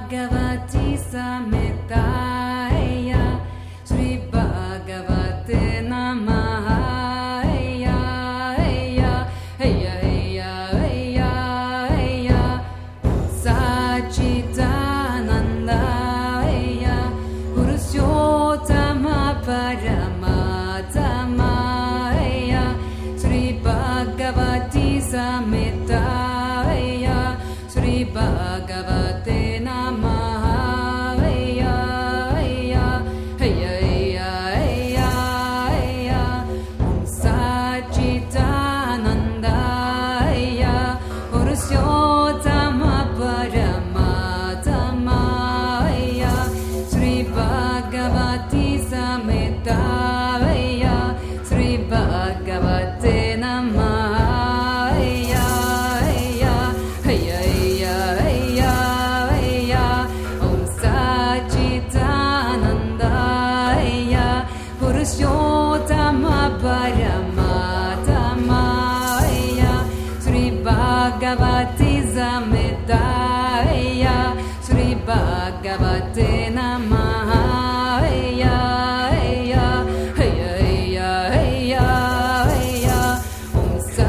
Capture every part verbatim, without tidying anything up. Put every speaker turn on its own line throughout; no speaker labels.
Bhagavati Samhitaya Sri Bhagavate Namaha Sachidanandaya Purushottama Paramatmaya Sri Bhagavati Samhitaya Sri Bhagavate Namaha Sachidanandaya Purushottama Paramatmaya Sri Bhagavati Samhitaya Sri Bhagavate Namaha Om Sachidanandaya Purushottama Paramatmaya Sri Bhagavati Samhitaya Sri Bhagavate Namaha Om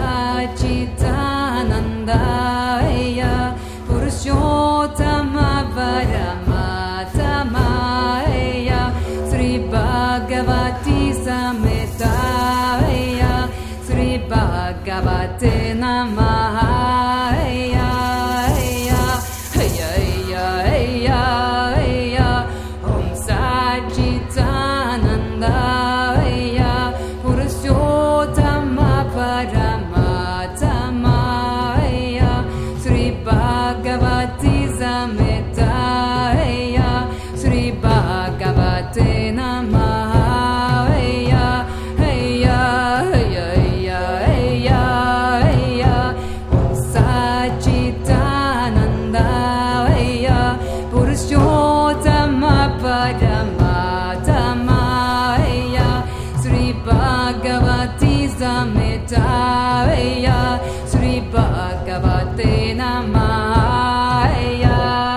Sachidanandaya Purushottama Paramatmaya Sri Bhagavati Samhitaya Sri Bhagavate Namaha Om Sachidanandaya Purushottama Paramatmaya Sri Bhagavati Samhitaya Sri Bhagavate Namaha Om Sachidanandaya Purushottama Paramatmaya Sri Bhagavati Samhitaya Sri Bhagavate Namaha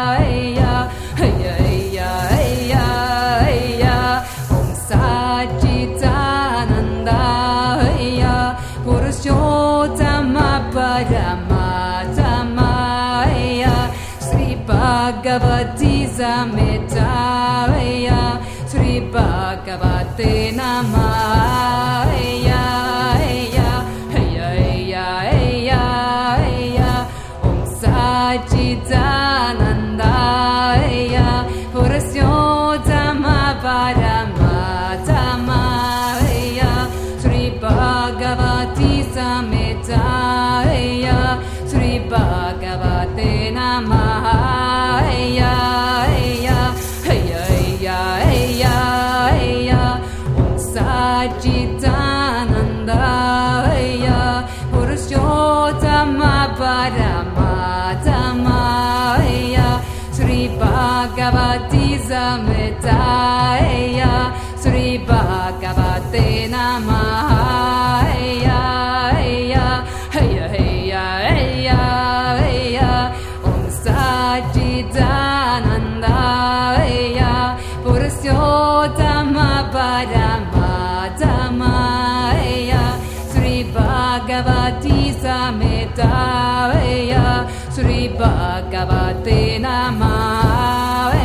Om Sachidanandaya Purushottama Paramatmaya Sri Bhagavati Samhitaya Sri Bhagavate Namaha Om Sachidanandaya Purushottama Paramatmaya Sri Bhagavati Samhitaya Sri Bhagavate Namaha Om Sachidanandaya Purushottama Paramatmaya Sri Bhagavati Samhitaya Sri Bhagavate Namaha Om Sachidanandaya Purushottama Paramatmaya Sri Bhagavati Samhitaya Sri Bhagavate Namaha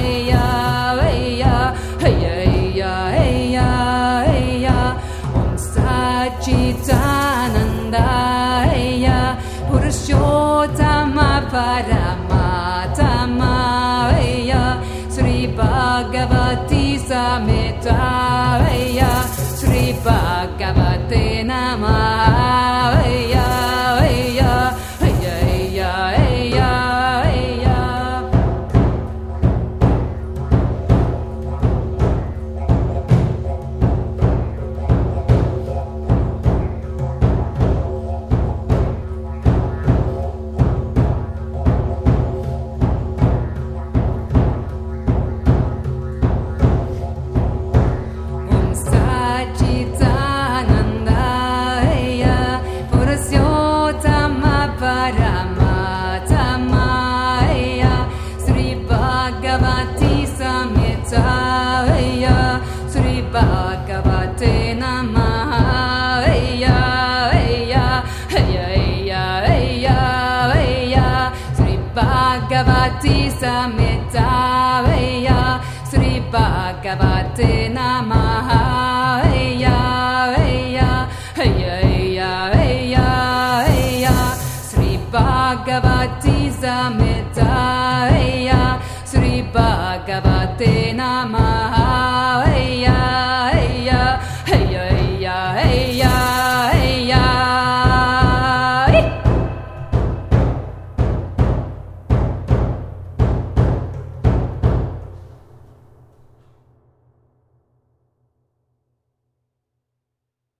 Om Sachidanandaya Purushottama Paramatmaya Sri Bhagavati Samhitaya Sri Bhagavate Namaha Om Bhagavati Samhita Veya Sri Bhagavate Namaha Veya Veya Veya Veya Veya Veya Sri Bhagavati Samhita Veya Sri Bhagavate Namaha